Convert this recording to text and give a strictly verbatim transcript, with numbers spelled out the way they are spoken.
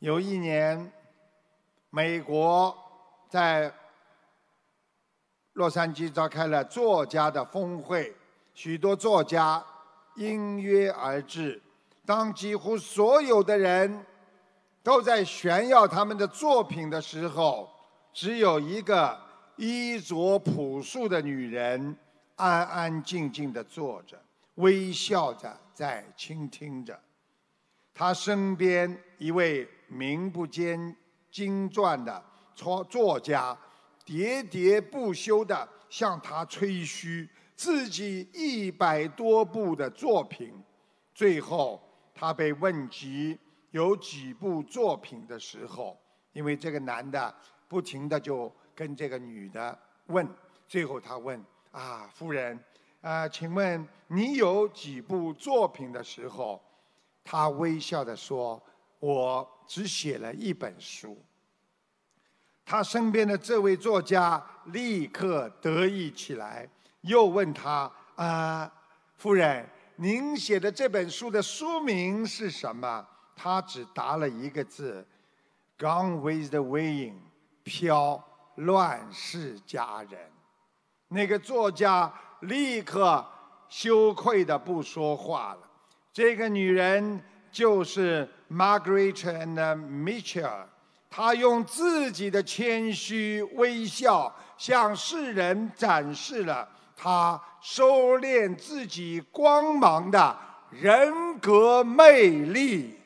有一年，美国在洛杉矶召开了作家的峰会，许多作家应约而至。当几乎所有的人都在炫耀他们的作品的时候，只有一个衣着朴素的女人安安静静地坐着，微笑着在倾听着。她身边一位名不见经传的作家喋喋不休地向她吹嘘自己一百多部的作品。最后他被问及有几部作品的时候，因为这个男的不停地就跟这个女的问，最后他问啊，夫人，啊，请问你有几部作品的时候，他微笑地说，我只写了一本书。他身边的这位作家立刻得意起来，又问他啊，夫人，您写的这本书的书名是什么？他只答了一个字 ，Gone with the wind， 飘，乱世佳人。那个作家立刻羞愧地不说话了。这个女人就是 Margaret and Mitchell， 她用自己的谦虚微笑向世人展示了她收敛自己光芒的人格魅力。